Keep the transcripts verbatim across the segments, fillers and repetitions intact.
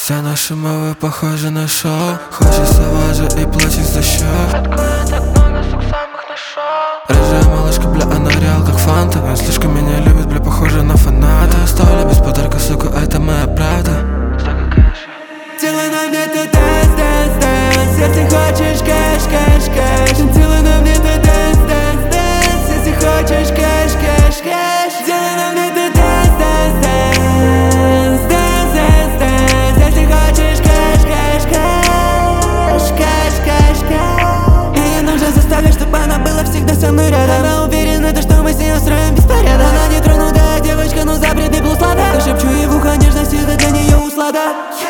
Все наши мовы похожи на шоу. Хочется важа и плачет за счет. Открою так много, сук самых нашел. Рыжая малышка, бля, она реал как фанта. Она слишком меня любит, бля, похожа на фаната. Оставлю без подарка, сука, это моя правда. Делай на мне ты дэнс, дэнс, дэнс. Если хочешь кэш, кэш, кэш. Делай на мне ты дэнс, дэнс, дэнс. Если хочешь кэш, кэш, кэш. Делай на мне ты дэнс, дэнс, дэнс. Дэнс, дэнс, дэнс. Если хочешь кэш, кэш, кэш. Кэш, кэш, кэш. И не нужно заставлять, чтобы она была всегда со мной рядом. Она уверена, то, что мы с ней устроим беспорядок. Она не тронутая девочка, но запретный плюс лада. Я шепчу ей в ухо нежность, это для нее услада.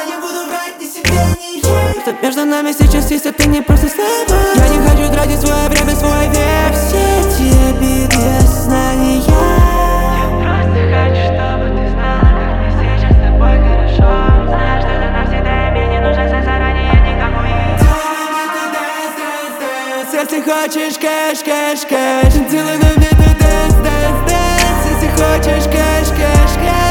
Что между нами сейчас есть, это не просто слова. Я не хочу тратить свое время, свой век. Все эти обиды, осознания. Я просто хочу, чтобы ты знала, как мне сейчас с тобой хорошо. Знаешь, что это навсегда, и мне не нужно знать заранее никому. Если хочешь кэш, кэш, кэш. Делай на мне ты дэнс, дэнс, дэнс. Если хочешь кэш, кэш, кэш.